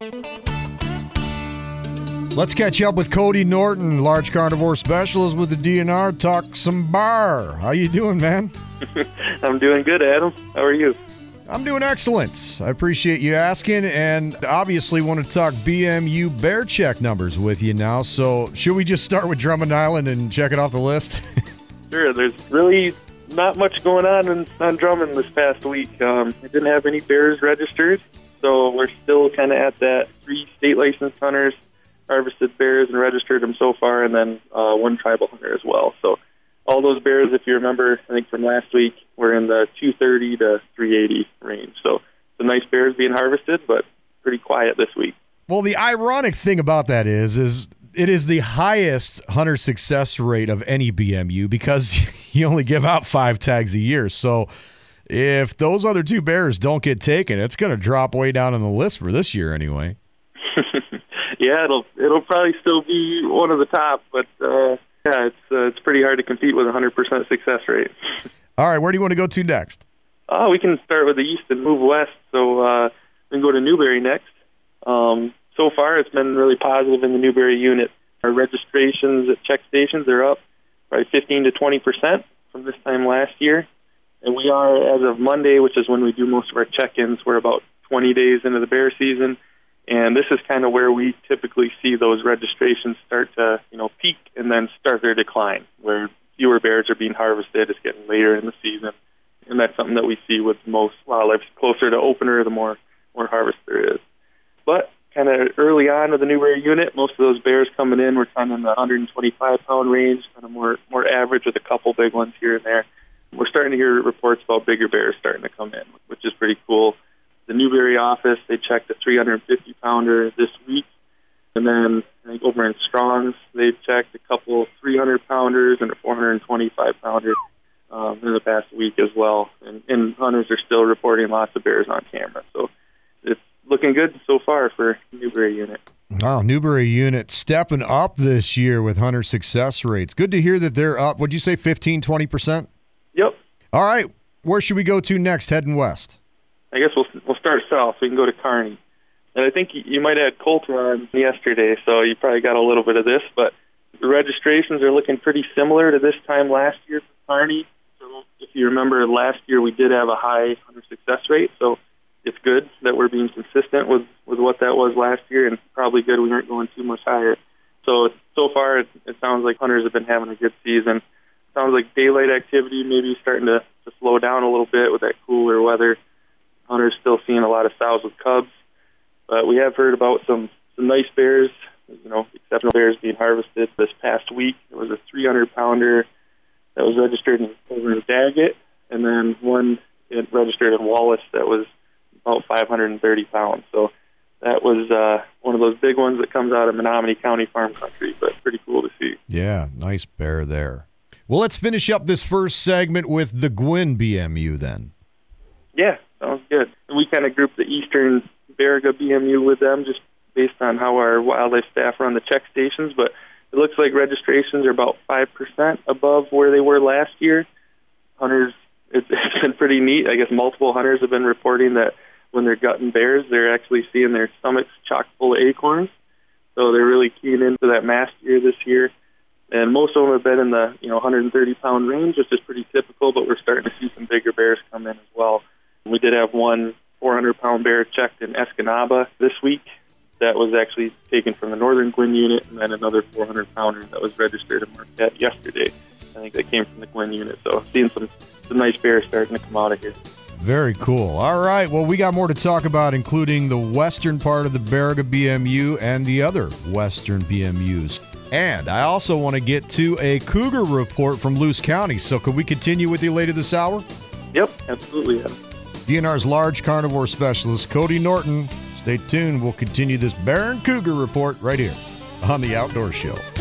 Let's catch up with Cody Norton, large carnivore specialist with the DNR. Talk some bar. How you doing, man? I'm doing good, Adam. How are you? I'm doing excellent. I appreciate you asking, and obviously want to talk BMU bear check numbers with you now. So should we just start with Drummond Island and check it off the list? Sure. There's really not much going on Drummond this past week. We didn't have any bears registered, so we're still kind of at that 3 state licensed hunters harvested bears and registered them so far, and then 1 tribal hunter as well. So all those bears, if you remember, I think from last week, were in the 230 to 380 range. So some nice bears being harvested, but pretty quiet this week. Well, the ironic thing about that is it is the highest hunter success rate of any BMU because you only give out 5 tags a year. So if those other 2 bears don't get taken, it's going to drop way down on the list for this year anyway. Yeah, it'll probably still be one of the top, but yeah, it's pretty hard to compete with a 100% success rate. All right, where do you want to go to next? We can start with the east and move west. So we can go to Newberry next. So far, it's been really positive in the Newberry unit. Our registrations at check stations are up by 15 to 20% from this time last year, and we are, as of Monday, which is when we do most of our check-ins, we're about 20 days into the bear season. And this is kind of where we typically see those registrations start to, peak and then start their decline, where fewer bears are being harvested. It's getting later in the season, and that's something that we see with most wildlife. Closer to opener, the more harvest there is. But kind of early on with the Newberry unit, most of those bears coming in were kind of in the 125-pound range, kind of more average with a couple big ones here and there. We're starting to hear reports about bigger bears starting to come in, which is pretty cool. The Newberry office, they checked a 350-pounder this week. And then I think over in Strong's, they checked a couple 300-pounders and a 425-pounder in the past week as well. And hunters are still reporting lots of bears on camera. So it's looking good so far for Newberry unit. Wow, Newberry unit stepping up this year with hunter success rates. Good to hear that they're up. Would you say 15, 20%? Yep. All right, where should we go to next, heading west? I guess we'll start south. We can go to Kearney. And I think you might have had Coulter on yesterday, so you probably got a little bit of this. But the registrations are looking pretty similar to this time last year for Kearney. So if you remember, last year we did have a high hunter success rate, so it's good that we're being consistent with what that was last year, and probably good we aren't going too much higher. So far, it sounds like hunters have been having a good season. Sounds like daylight activity maybe starting to slow down a little bit with that cooler weather. Hunters still seeing a lot of sows with cubs, but we have heard about some nice bears, exceptional bears being harvested this past week. There was a 300-pounder that was registered over in Daggett, and then one registered in Wallace that was about 530 pounds. So that was one of those big ones that comes out of Menominee County farm country, but pretty cool to see. Yeah, nice bear there. Well, let's finish up this first segment with the Gwinn BMU then. Yeah. Sounds good. And we kind of grouped the Eastern Baraga BMU with them just based on how our wildlife staff run the check stations. But it looks like registrations are about 5% above where they were last year. Hunters, it's been pretty neat. I guess multiple hunters have been reporting that when they're gutting bears, they're actually seeing their stomachs chock full of acorns. So they're really keying into that mass deer this year. And most of them have been in the 130-pound range, which is pretty typical, but we're starting to see some bigger bears come in as well. We did have one 400-pound bear checked in Escanaba this week. That was actually taken from the Northern Gwinn unit, and then another 400-pounder that was registered in Marquette yesterday. I think that came from the Gwinn unit. So seeing some nice bears starting to come out of here. Very cool. All right. Well, we got more to talk about, including the western part of the Baraga BMU and the other western BMUs. And I also want to get to a cougar report from Luce County. So could we continue with you later this hour? Yep, absolutely. Yeah. DNR's large carnivore specialist, Cody Norton. Stay tuned. We'll continue this bear and cougar report right here on The Outdoor Show.